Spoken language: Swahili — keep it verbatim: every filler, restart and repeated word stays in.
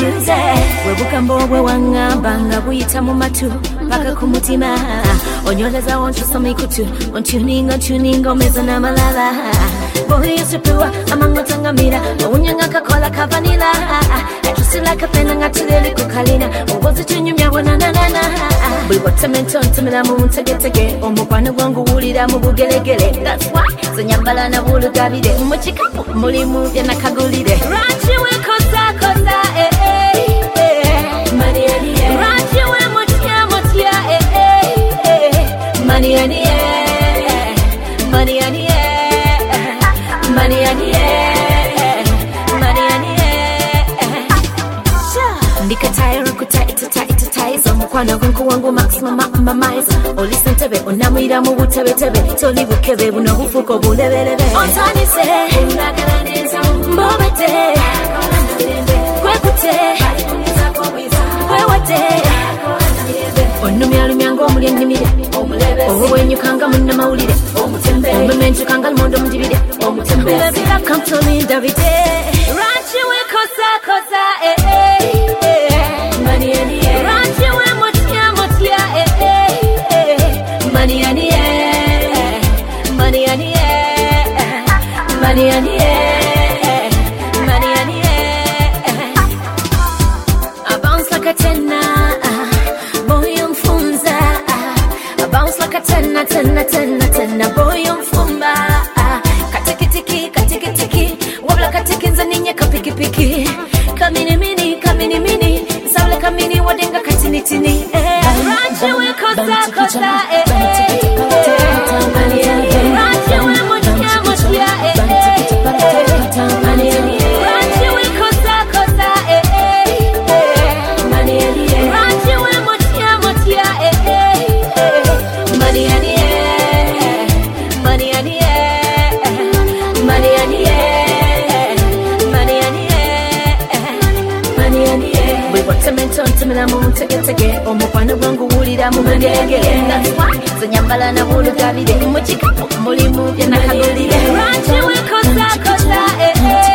confuse webukambo bwe wangamba nga buyita mu matu paka ku mutima onyoleza wonchusoma ikutu ontuninga tuninga omeza n'amalala boy yusupua amanga tangamira unyanga kakola kavanila atusila kapena ngatulele kukalina ubozi tunyumya wana na na na bwe watamento ntumira mu ntegetege omukwano gwangu wulira mu bugelegele that's why zanyambala na bulugabire mu kikapu mulimu bya nakagulire rachi we kosa kosa eh eh mani ani eh rachi we mutia mutia eh eh mani ani eh mani ani eh Money and yeah, money and yeah. Ndika tayari kutai tutai tutai so mukwana gunku wangu maximum maximize. Oli sentebe onamwira mu butebe tebe toli bukebe buno bufuko bulebelebe. Ontani se unagala neza mbobete kwekute kwewate onumya lumyango omuli ennimire obwenyukanga munna mawulire omumenjukanga lumondo mujibire Baby, come to me every day. Rachi we kosa kosa eh eh. Money and yeah. Rachi we mutia mutia eh eh. Money and yeah. Money and yeah. Money and yeah. Money and yeah. I bounce like a tenner, boy on funza. I bounce like a tenner, tenner, tenner, tenner, boy on fumba. Piki kamini mini kamini mini saule kamini wadenga katini tini eh rachi we kosa kosa eh eh rachi we mutia mutia eh eh rachi we kosa kosa eh eh rachi we mutia mutia eh eh money and yeah money and yeah money and yeah Watamento ntumira mu ntegetege omukwano gwangu wulira mu bugelegele that's why zanyambala na bulugabire mu kikapu mulimu bya nakagulire rachi we kosa kosa eh eh